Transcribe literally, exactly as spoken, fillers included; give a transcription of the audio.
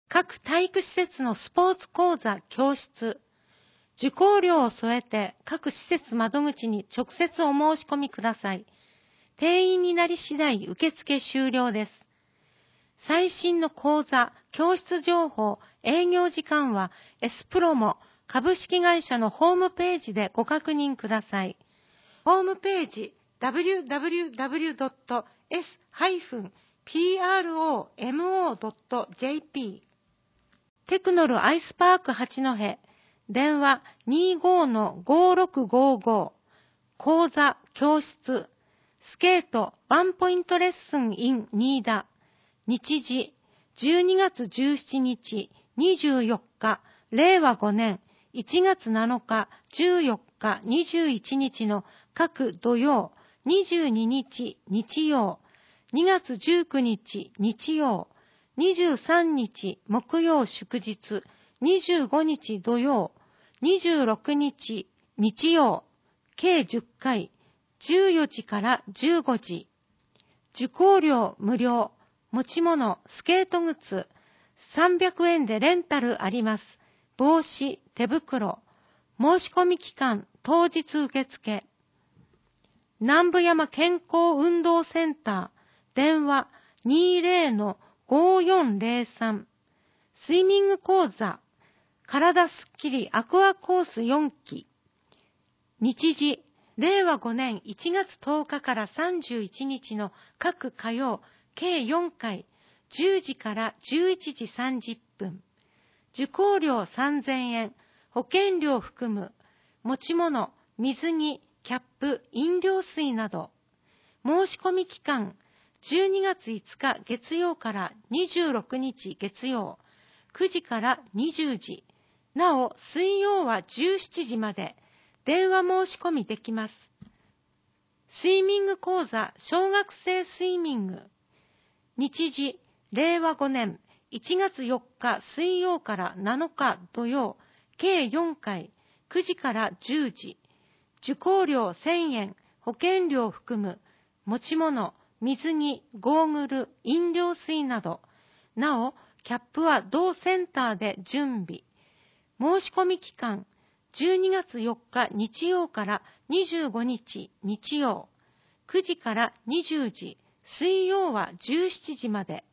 各体育施設のスポーツ講座、教室、受講料を添えて各施設窓口に直接お申し込みください。定員になり次第受付終了です。最新の講座、教室情報、営業時間は S プロモ株式会社のホームページでご確認ください。ホームページ ダブリューダブリューダブリュードットエスプロモドットジェーピー テクノルアイスパーク八戸電話 にじゅうごのごろくごご 講座教室スケートワンポイントレッスン in 新田日時じゅうにがつじゅうしちにちにじゅうよっかれいわごねんいちがつなのかじゅうよっかにじゅういちにちの各土曜にじゅうににち日曜にがつじゅうくにち日曜にじゅうさんにち木曜祝日にじゅうごにち土曜にじゅうろくにち日曜計じゅっかいじゅうよじからじゅうごじ受講料無料持ち物スケート靴さんびゃくえんでレンタルあります。帽子手袋申し込み期間当日受付南部山健康運動センター電話 にじゅうのごよんぜろさん スイミング講座体すっきりアクアコースよんき日時れいわごねんいちがつとおかからさんじゅういちにちの各火曜計よんかいじゅうじからじゅういちじさんじゅっぷん受講料さんぜんえん保険料含む持ち物水着キャップ飲料水など申し込み期間じゅうにがついつか月曜からにじゅうろくにち月曜くじからにじゅうじなお水曜はじゅうしちじまで電話申し込みできます。スイミング講座小学生スイミング日時れいわごねんいちがつよっか水曜からなのか土曜計よんかいくじからじゅうじ受講料せんえん保険料含む持ち物水着ゴーグル飲料水などなおキャップは同センターで準備申し込み期間じゅうにがつよっか日曜からにじゅうごにち日曜くじからにじゅうじ水曜はじゅうしちじまで